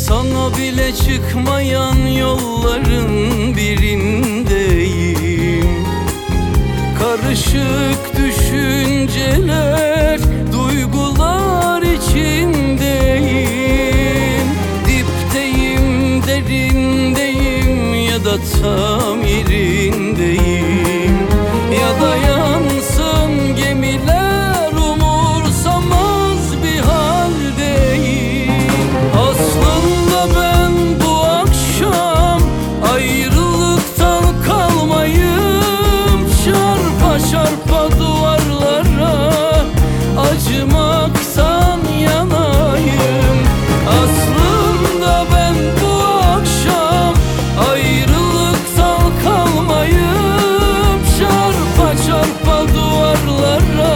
Sana bile çıkmayan yolların birindeyim. Karışık düşünceler, duygular içindeyim. Dipteyim, derindeyim ya da tam yerindeyim. Ya da yansın gemiler, umursamaz bir haldeyim. Aslında ben bu akşam ayrılıktan kalmayım. Çarpa çarpa duvarlara acımaktan yanayım. Aslında ben bu akşam ayrılıktan kalmayım. Çarpa çarpa duvarlara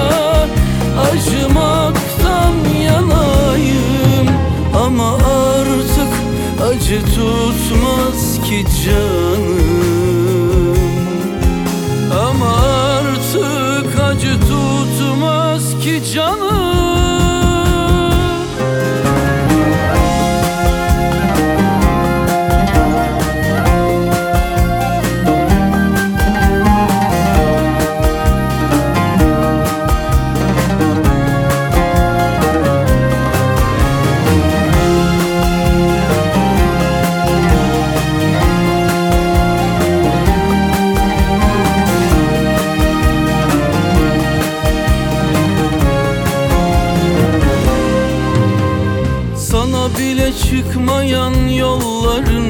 acımaktan yanayım. Ama artık acı tutmaz ki canım. Ama artık acı tutmaz ki canım. Sana bile çıkmayan yolların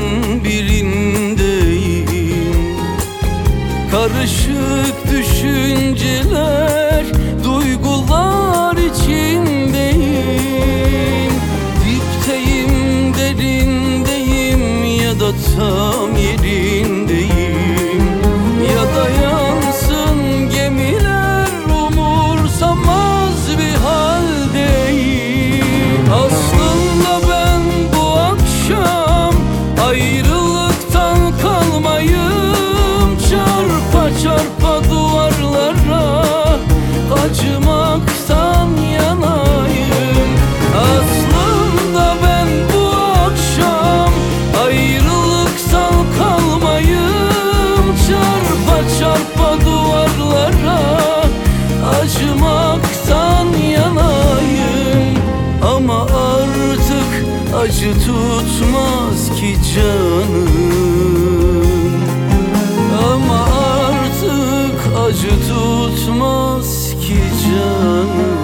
birindeyim. Karışık düşünceler, duygular içindeyim. Dipteyim, derindeyim ya da tam yerindeyim. Ya da yansın gemiler, umursamaz bir haldeyim. Aslında ben bu akşam ayrılıktan kalmayım. Çarpa çarpa duvarlara acımaktan yanayım. Aslında ben bu akşam ayrılıktan kalmayım. Çarpa çarpa duvarlara acımaktan yanayım. Ama artık acı tutmaz ki canım. Ama artık acı tutmaz ki canım.